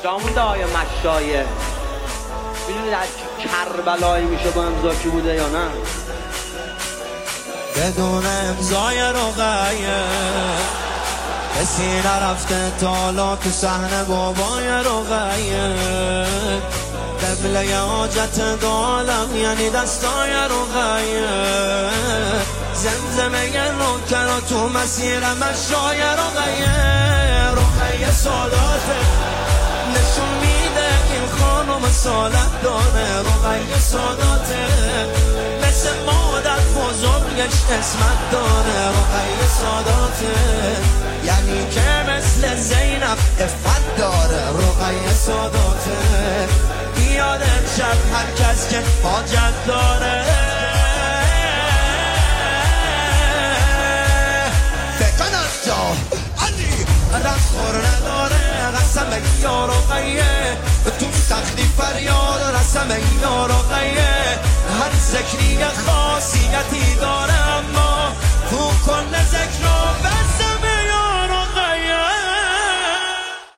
شامون دعای مشایه میدونید از کربلایی میشه با امضا کی بوده یا نه؟ بدون امضای رقیه کسی نرفته تالا تو صحنه بابای رقیه قبله حاجت دالم یعنی دستای رقیه زمزمه نوکر تو مسیر مشای رقیه ساداته نشون میده این خانم سالت داره رقیه ساداته مثل مادر بزرگش اسمت داره رقیه ساداته یعنی که مثل زینب افت داره رقیه ساداته بیاد امشب هر کس که حاجت داره رخور نداره قسم یا رقیه تو سختی فریاد رسم یا رقیه هر ذکری خاصیتی داره